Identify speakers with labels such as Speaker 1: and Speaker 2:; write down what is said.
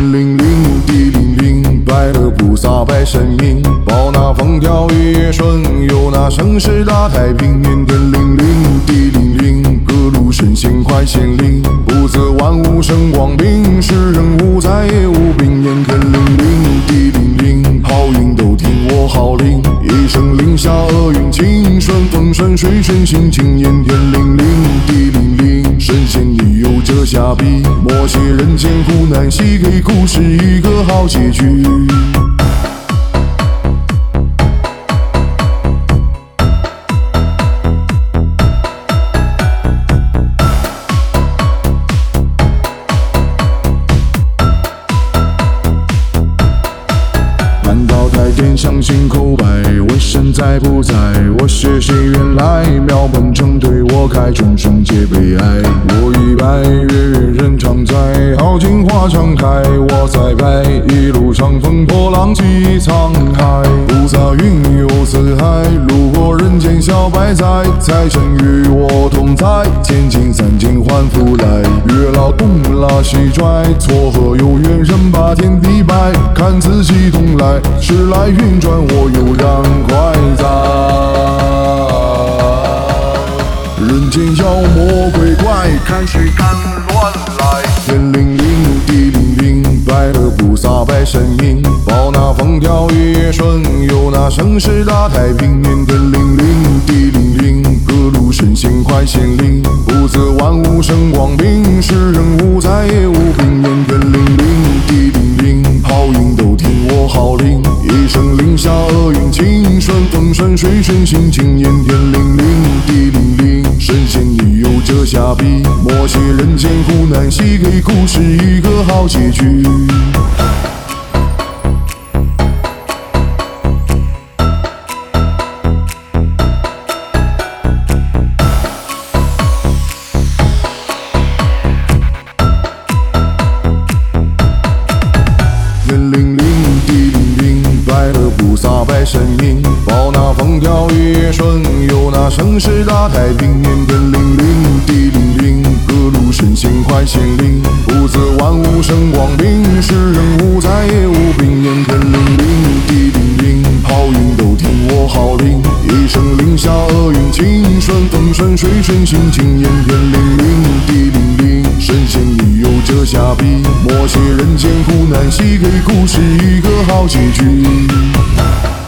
Speaker 1: 天灵灵，地灵灵，拜了菩萨拜神明，保那风调雨也顺，有那盛世大太平年。天灵灵，地灵灵，各路神仙快显灵，不责万物生光明，世人无灾也无病延。天灵灵，地灵灵，好运都听我号令，一声令下厄运清，顺风顺水顺心情延。天灵灵，地灵灵，神仙你有这下笔，默写人间苦难戏，给故事一个好结局。相信口白，问神在不在？我学习原来，庙门正对我开，众生皆悲哀。我已拜，月圆人常在，好景花常开。我在拜，一路长风破浪起沧海。菩萨云游四海，路过人间小百载，财神与我同在，千金散尽还复来。月老东拉西拽，撮合有缘人把天地摆，看自己东来，时来运转我悠然快哉。人间妖魔鬼怪，看谁敢乱来。天灵灵，地灵灵，拜了菩萨拜神明，保那风调雨也顺，有那盛世大太平年。天灵灵，地灵灵，各路神仙快显灵，不责万物生光明，世人无灾也无病延。天灵灵，地灵灵，好运都听我号令，一声令下厄运清，顺风顺水顺心情延。天灵灵，地灵灵，神仙你有这下笔，默写人间苦难戏，给故事一个好结局。天灵灵，地灵灵，拜了菩萨拜神明，保那风调雨也顺，有那盛世大太平年。天灵灵，地灵灵，各路神仙快显灵，不责万物生光明，世人无灾也无病延。天灵灵，地灵灵，好运都听我号令，一声令下厄运清，顺风顺水顺心情延。天灵灵，地灵灵，神仙你有这下笔，默写人间苦难戏，给故事一个好结局。